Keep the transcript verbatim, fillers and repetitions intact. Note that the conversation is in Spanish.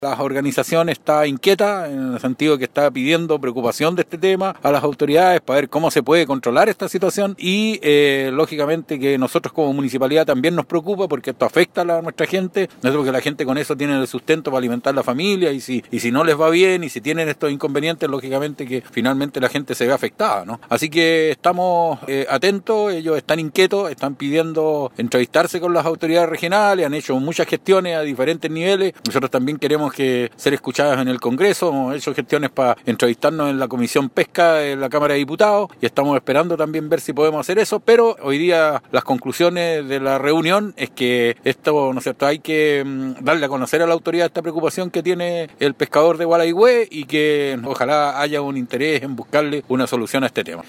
La organización está inquieta en el sentido que está pidiendo preocupación de este tema a las autoridades para ver cómo se puede controlar esta situación y eh, lógicamente que nosotros como municipalidad también nos preocupa porque esto afecta a la, nuestra gente, porque la gente con eso tiene el sustento para alimentar la familia y si, y si no les va bien y si tienen estos inconvenientes, lógicamente que finalmente la gente se ve afectada, ¿no? Así que estamos eh, atentos, ellos están inquietos, están pidiendo entrevistarse con las autoridades regionales, han hecho muchas gestiones a diferentes niveles, nosotros también queremos que ser escuchadas en el Congreso, hemos hecho gestiones para entrevistarnos en la Comisión Pesca en la Cámara de Diputados y estamos esperando también ver si podemos hacer eso, pero hoy día las conclusiones de la reunión es que esto, ¿no es cierto?, hay que mm, darle a conocer a la autoridad esta preocupación que tiene el pescador de Gualeguay y que ojalá haya un interés en buscarle una solución a este tema.